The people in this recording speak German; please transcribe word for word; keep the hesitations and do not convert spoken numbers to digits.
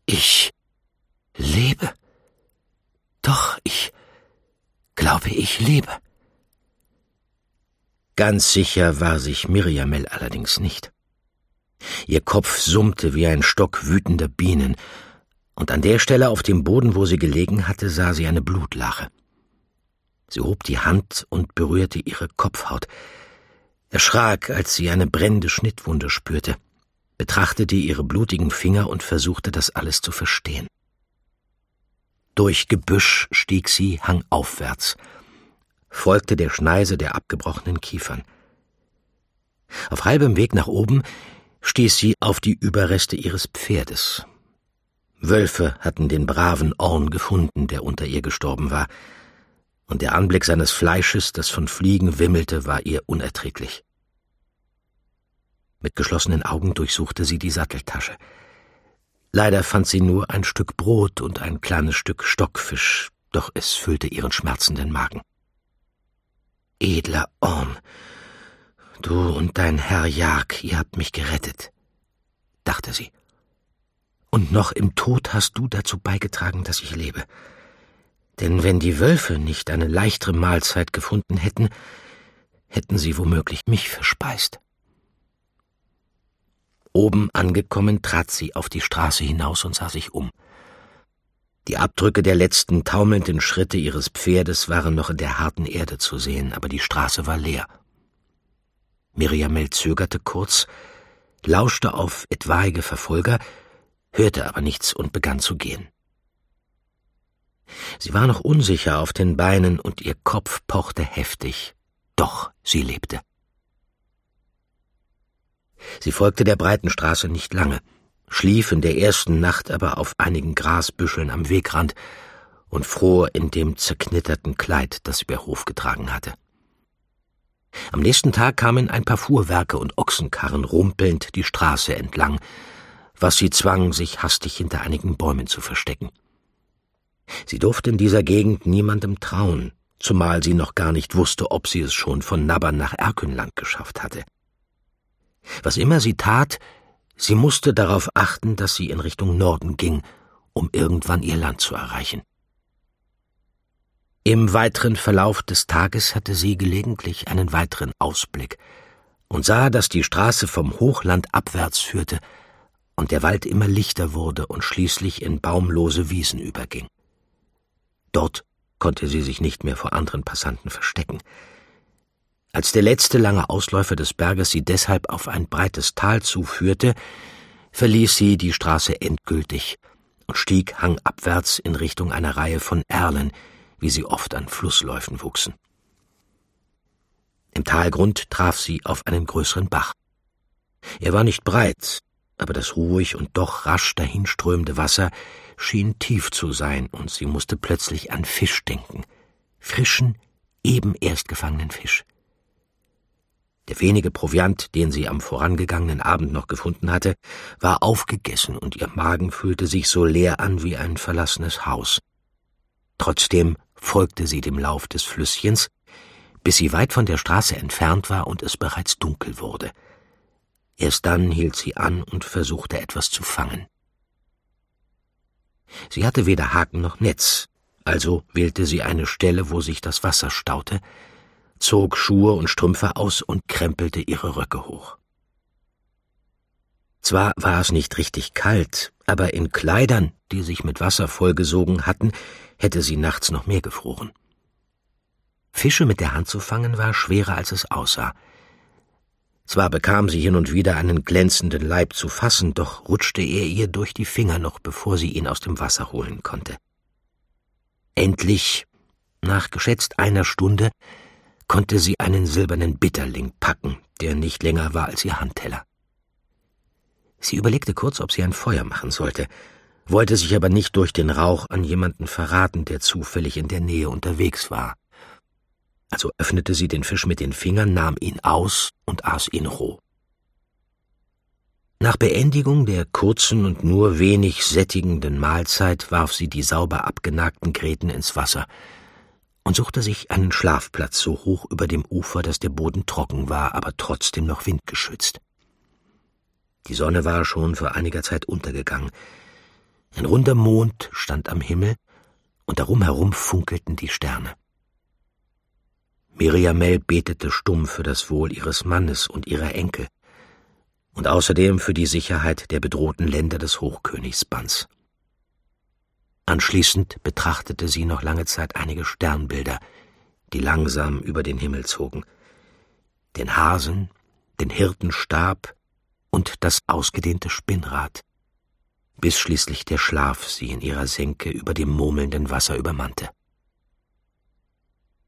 Ich lebe. Doch, ich glaube, ich lebe. Ganz sicher war sich Miriamel allerdings nicht. Ihr Kopf summte wie ein Stock wütender Bienen, und an der Stelle auf dem Boden, wo sie gelegen hatte, sah sie eine Blutlache. Sie hob die Hand und berührte ihre Kopfhaut, erschrak, als sie eine brennende Schnittwunde spürte, betrachtete ihre blutigen Finger und versuchte, das alles zu verstehen. Durch Gebüsch stieg sie hangaufwärts, folgte der Schneise der abgebrochenen Kiefern. Auf halbem Weg nach oben stieß sie auf die Überreste ihres Pferdes. Wölfe hatten den braven Orn gefunden, der unter ihr gestorben war, und der Anblick seines Fleisches, das von Fliegen wimmelte, war ihr unerträglich. Mit geschlossenen Augen durchsuchte sie die Satteltasche. Leider fand sie nur ein Stück Brot und ein kleines Stück Stockfisch, doch es füllte ihren schmerzenden Magen. »Edler Orn, du und dein Herr Jag, ihr habt mich gerettet«, dachte sie. »Und noch im Tod hast du dazu beigetragen, dass ich lebe. Denn wenn die Wölfe nicht eine leichtere Mahlzeit gefunden hätten, hätten sie womöglich mich verspeist.« Oben angekommen, trat sie auf die Straße hinaus und sah sich um. Die Abdrücke der letzten taumelnden Schritte ihres Pferdes waren noch in der harten Erde zu sehen, aber die Straße war leer. Miriamel zögerte kurz, lauschte auf etwaige Verfolger, hörte aber nichts und begann zu gehen. Sie war noch unsicher auf den Beinen und ihr Kopf pochte heftig, doch sie lebte. Sie folgte der breiten Straße nicht lange, schlief in der ersten Nacht aber auf einigen Grasbüscheln am Wegrand und fror in dem zerknitterten Kleid, das sie bei Hof getragen hatte. Am nächsten Tag kamen ein paar Fuhrwerke und Ochsenkarren rumpelnd die Straße entlang, was sie zwang, sich hastig hinter einigen Bäumen zu verstecken. Sie durfte in dieser Gegend niemandem trauen, zumal sie noch gar nicht wusste, ob sie es schon von Nabbern nach Erkünland geschafft hatte. Was immer sie tat, sie musste darauf achten, dass sie in Richtung Norden ging, um irgendwann ihr Land zu erreichen. Im weiteren Verlauf des Tages hatte sie gelegentlich einen weiteren Ausblick und sah, dass die Straße vom Hochland abwärts führte und der Wald immer lichter wurde und schließlich in baumlose Wiesen überging. Dort konnte sie sich nicht mehr vor anderen Passanten verstecken. Als der letzte lange Ausläufer des Berges sie deshalb auf ein breites Tal zuführte, verließ sie die Straße endgültig und stieg hangabwärts in Richtung einer Reihe von Erlen, wie sie oft an Flussläufen wuchsen. Im Talgrund traf sie auf einen größeren Bach. Er war nicht breit, aber das ruhig und doch rasch dahinströmende Wasser schien tief zu sein, und sie musste plötzlich an Fisch denken, frischen, eben erst gefangenen Fisch. Der wenige Proviant, den sie am vorangegangenen Abend noch gefunden hatte, war aufgegessen, und ihr Magen fühlte sich so leer an wie ein verlassenes Haus. Trotzdem folgte sie dem Lauf des Flüsschens, bis sie weit von der Straße entfernt war und es bereits dunkel wurde. Erst dann hielt sie an und versuchte, etwas zu fangen. Sie hatte weder Haken noch Netz, also wählte sie eine Stelle, wo sich das Wasser staute, zog Schuhe und Strümpfe aus und krempelte ihre Röcke hoch. Zwar war es nicht richtig kalt, aber in Kleidern, die sich mit Wasser vollgesogen hatten, hätte sie nachts noch mehr gefroren. Fische mit der Hand zu fangen war schwerer, als es aussah. Zwar bekam sie hin und wieder einen glänzenden Laib zu fassen, doch rutschte er ihr durch die Finger noch, bevor sie ihn aus dem Wasser holen konnte. Endlich, nach geschätzt einer Stunde, konnte sie einen silbernen Bitterling packen, der nicht länger war als ihr Handteller. Sie überlegte kurz, ob sie ein Feuer machen sollte, wollte sich aber nicht durch den Rauch an jemanden verraten, der zufällig in der Nähe unterwegs war. Also öffnete sie den Fisch mit den Fingern, nahm ihn aus und aß ihn roh. Nach Beendigung der kurzen und nur wenig sättigenden Mahlzeit warf sie die sauber abgenagten Gräten ins Wasser und suchte sich einen Schlafplatz so hoch über dem Ufer, dass der Boden trocken war, aber trotzdem noch windgeschützt. Die Sonne war schon vor einiger Zeit untergegangen. Ein runder Mond stand am Himmel, und darum herum funkelten die Sterne. Miriamel betete stumm für das Wohl ihres Mannes und ihrer Enkel und außerdem für die Sicherheit der bedrohten Länder des Hochkönigs Bans. Anschließend betrachtete sie noch lange Zeit einige Sternbilder, die langsam über den Himmel zogen, den Hasen, den Hirtenstab und das ausgedehnte Spinnrad, bis schließlich der Schlaf sie in ihrer Senke über dem murmelnden Wasser übermannte.